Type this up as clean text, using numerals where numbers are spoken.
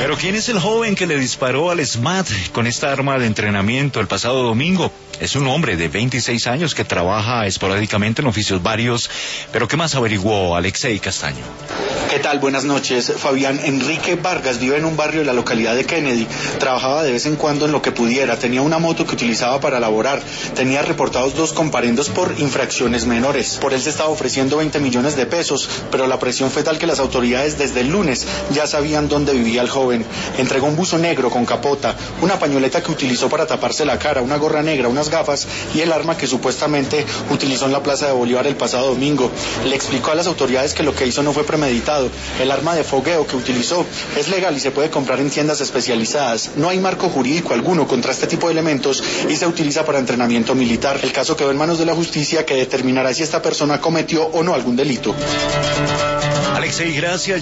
Pero ¿quién es el joven que le disparó al SMAT con esta arma de entrenamiento el pasado domingo? Es un hombre de 26 años que trabaja esporádicamente en oficios varios. Pero ¿qué más averiguó Alexei Castaño? ¿Qué tal? Buenas noches. Fabián Enrique Vargas vive en un barrio de la localidad de Kennedy. Trabajaba de vez en cuando en lo que pudiera. Tenía una moto que utilizaba para laborar. Tenía reportados 2 comparendos por infracciones menores. Por él se estaba ofreciendo 20 millones de pesos, pero la presión fue tal que las autoridades desde el lunes ya sabían dónde vivía el joven. Entregó un buzo negro con capota, una pañoleta que utilizó para taparse la cara, una gorra negra, unas gafas y el arma que supuestamente utilizó en la Plaza de Bolívar el pasado domingo. Le explicó a las autoridades que lo que hizo no fue premeditado. El arma de fogueo que utilizó es legal y se puede comprar en tiendas especializadas. No hay marco jurídico alguno contra este tipo de elementos y se utiliza para entrenamiento militar. El caso quedó en manos de la justicia, que determinará si esta persona cometió o no algún delito. Alexei, gracias.